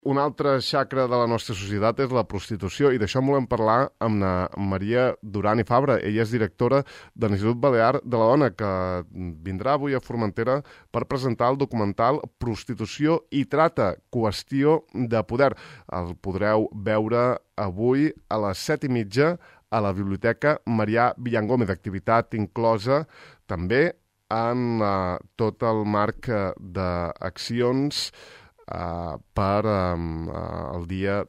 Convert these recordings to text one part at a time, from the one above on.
Un altre xacra de la nostra societat és la prostitució i d'això en volem parlar amb na Maria Duran i Fabra. Ella és directora de l'Institut Balear de la Dona, que vindrà avui a Formentera per presentar el documental Prostitució i trata, qüestió de poder. El podreu veure avui a les 7:30 a la Biblioteca Marià Villangómez, activitat inclosa també en tot el marc d'accions per el dia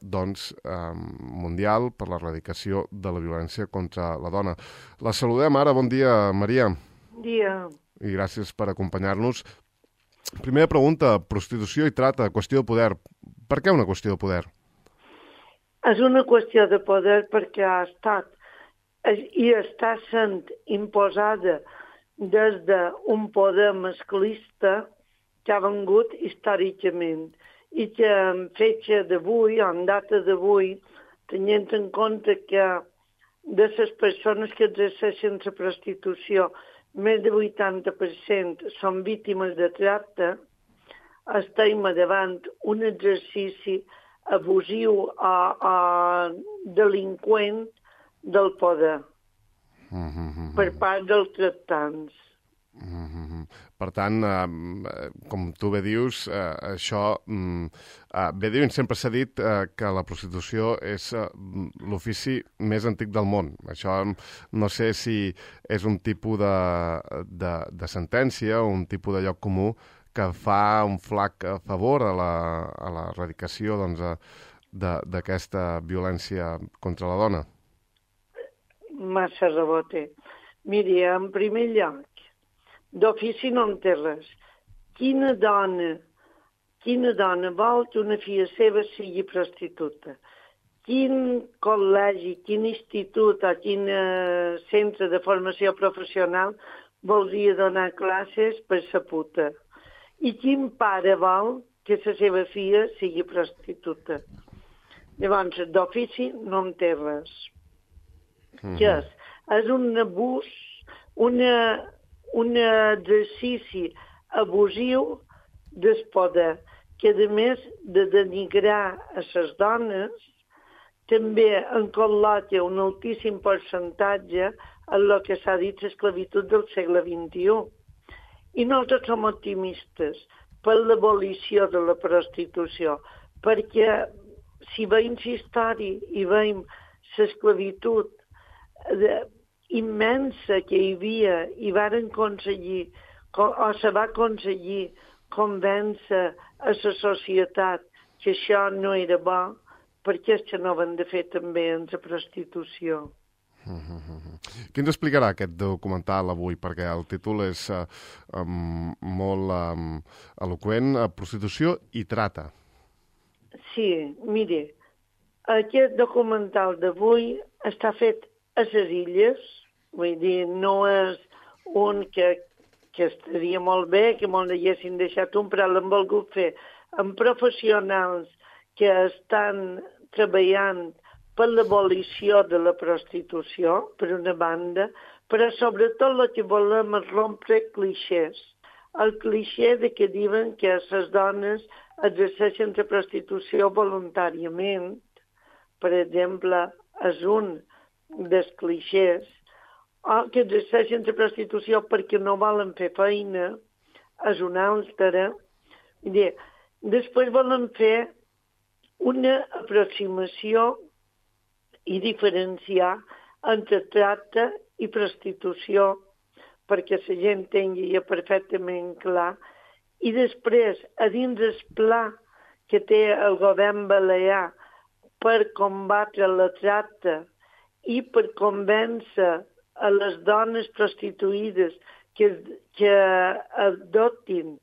mundial per l'erradicació de la violència contra la dona. La saludem ara. Bon dia, Maria. Bon dia. I gràcies per acompanyar-nos. Primera pregunta, prostitució i trata, qüestió de poder. Per què una qüestió de poder? És una qüestió de poder perquè ha estat i està sent imposada des d'un poder masclista que ha vengut històricament i que en fetge d'avui, en data d'avui, tenint en compte que de les persones que exerceixen la prostitució, més de 80% són víctimes de tracte, estem davant un exercici abusiu o delinqüent del poder per part dels tractants. Per tant, com tu bé dius, això... bé diuen, sempre s'ha dit que la prostitució és l'ofici més antic del món. Això no sé si és un tipus de sentència o un tipus de lloc comú que fa un flac favor a l'erradicació d'aquesta violència contra la dona. Massa rebote. Miri, en primer lloc, d'ofici no en té res. Quina dona vol que una filla seva sigui prostituta? Quin col·legi, quin institut o quin centre de formació professional voldria donar classes per sa puta? I quin pare vol que la seva filla sigui prostituta? Llavors, d'ofici no en té res. Què és? És un abús, un exercici abusiu del poder, que a més de denigrar a les dones, també en col·loca un altíssim percentatge en el que s'ha dit l'esclavitud del segle XXI. I nosaltres som optimistes per l'abolició de la prostitució, perquè si veiem la història i veiem l'esclavitud immensa que hi havia i varen aconseguir, o se va aconseguir convèncer a la societat que això no era bo, perquè és que no van de fer també en la prostitució. Qui ens explicarà aquest documental avui? Perquè el títol és molt eloqüent, Prostitució i trata. Sí, mire, aquest documental d'avui està fet a les illes, vull dir, no és un que estaria molt bé, que m'ho haguessin deixat un, però l'hem volgut fer amb professionals que estan treballant per l'abolició de la prostitució, per una banda, però sobretot el que volem és rompre clixés. El clixé de que diuen que les dones exerceixen la prostitució voluntàriament, per exemple, és un dels clixés, o que exerceixen la prostitució perquè no volen fer feina, és una altra. Després volen fer una aproximació i diferenciar entre tracte i prostitució perquè la gent tingui perfectament clar. I després, a dins el pla que té el govern balear per combatre la tracta i per convèncer a les dones prostituïdes que adoptin,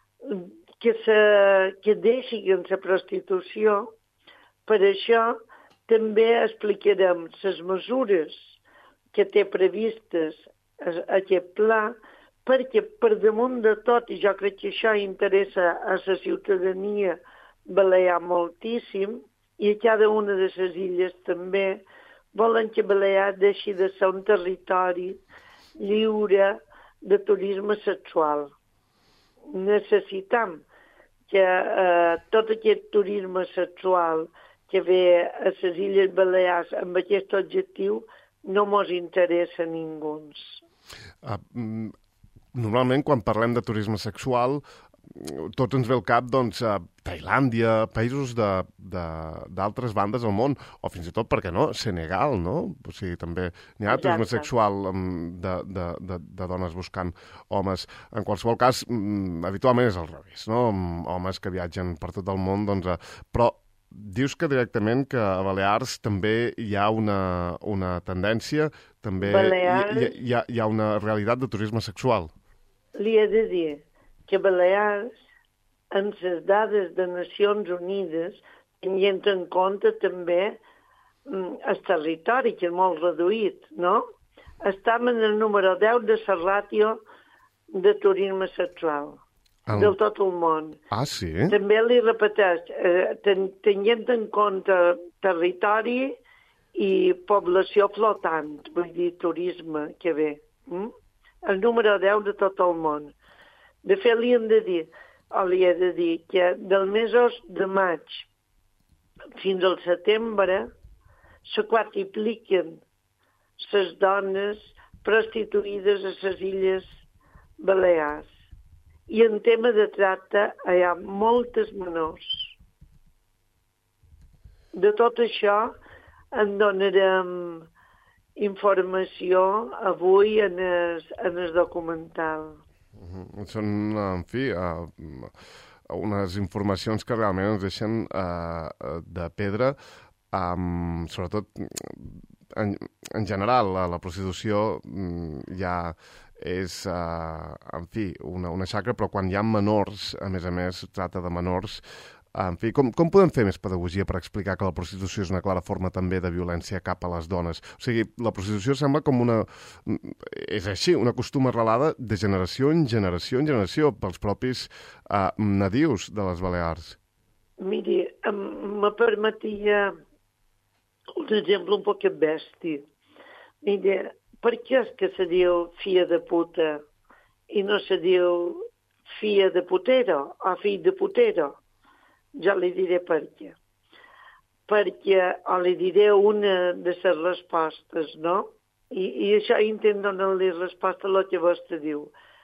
que deixin la prostitució. Per això també explicarem les mesures que té previstes aquest pla, perquè per damunt de tot, i jo crec que això interessa a la ciutadania balear moltíssim, i a cada una de les illes també, volen que Balear deixi de ser un territori lliure de turisme sexual. Necessitam que tot aquest turisme sexual que ve a les Illes Balears amb aquest objectiu no mos interessa a ningú. Normalment, quan parlem de turisme sexual, tot ens ve al cap, doncs, Tailàndia, països d'altres bandes del món, o fins i tot, per què no, Senegal, no? O sigui, també n'hi ha turisme sexual de dones buscant homes. En qualsevol cas, habitualment és al revés, no? Homes que viatgen per tot el món, doncs... Però dius que directament que a Balears també hi ha una tendència, també hi ha una realitat de turisme sexual. Li he de dir que Balears, en les dades de Nacions Unides, tenint en compte també el territori, que és molt reduït, no? Estem en el número 10 de la ràtio de turisme sexual del tot el món. Ah, sí? També li repeteix, tenint en compte territori i població flotant, vull dir turisme que ve. El número 10 de tot el món. De fet, li he de dir que dels mesos de maig fins al setembre se quadripliquen les dones prostituïdes a les Illes Balears. I en tema de tracte hi ha moltes menors. De tot això en donarem informació avui en el documental. Són, en fi, unes informacions que realment ens deixen de pedra, sobretot en general. La prostitució ja és, en fi, una xacra, però quan hi ha menors, a més, tracta de menors, en fi, com podem fer més pedagogia per explicar que la prostitució és una clara forma també de violència cap a les dones? O sigui, la prostitució sembla com és així, una costum arrelada de generació en generació pels propis nadius de les Balears. Miri, me permetia un exemple un poc bèstia. Miri, per què és que se diu filla de puta i no se diu filla de putero o fill de putero? Ja li diré per què. O li diré una de les respostes, no? I això intent donar-li resposta a el que vostè diu.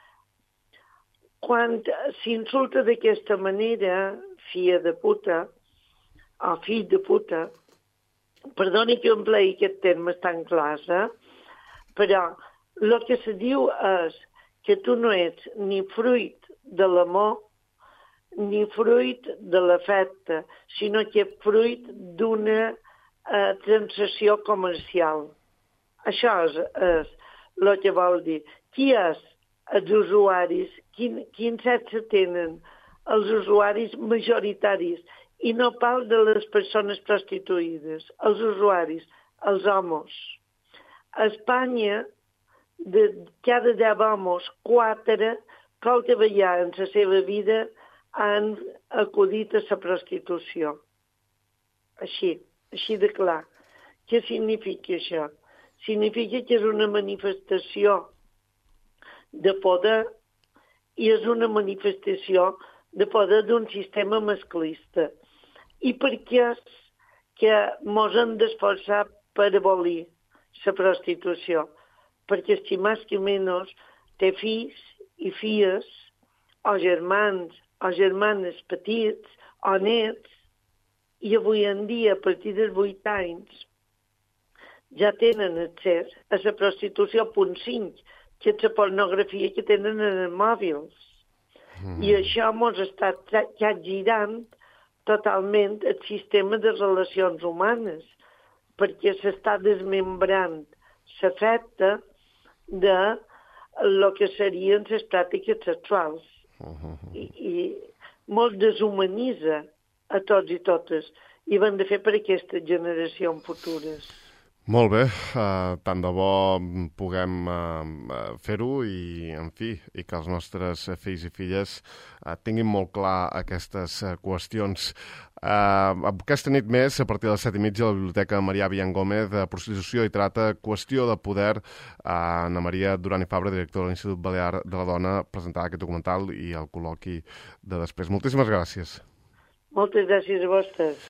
Quan s'insulta d'aquesta manera, filla de puta, o fill de puta, perdoni que empleï aquest terme tan clar, però el que se diu és que tu no ets ni fruit de l'amor ni fruit de l'afecte, sinó que és fruit d'una transacció comercial. Això és el que vol dir. Qui és els usuaris? Quin sexe tenen els usuaris majoritaris? I no parlo de les persones prostituïdes, els usuaris, els homes. A Espanya, de cada 10 homes, 4 qualque vegada en la seva vida han acudit a la prostitució. Així de clar. Què significa això? Significa que és una manifestació de poder i és una manifestació de poder d'un sistema masclista. I per què és que mos hem d'esforçar per abolir la prostitució? Perquè si més que menys té fills i filles o germans o germanes petits o nets, i avui en dia, a partir dels 8 anys, ja tenen accés a la prostitució punt 5, que és la pornografia que tenen en els mòbils. I això mos està girant totalment el sistema de relacions humanes, perquè s'està desmembrant l'afecte de lo que serien les pràctiques sexuals. I molt deshumanitza a tots i totes, i ho hem de fer per aquestes generacions futures. Molt bé, tant de bo puguem fer-ho i, en fi, i que els nostres fills i filles tinguin molt clar aquestes qüestions. Aquesta nit més, a partir de les 7:30, a la Biblioteca Marià Villan Gómez, Prostitució i Trata, Qüestió de Poder, Ana Maria Duran i Fabra, directora de l'Institut Balear de la Dona, presentarà aquest documental i el col·loqui de després. Moltíssimes gràcies. Moltes gràcies a vostès.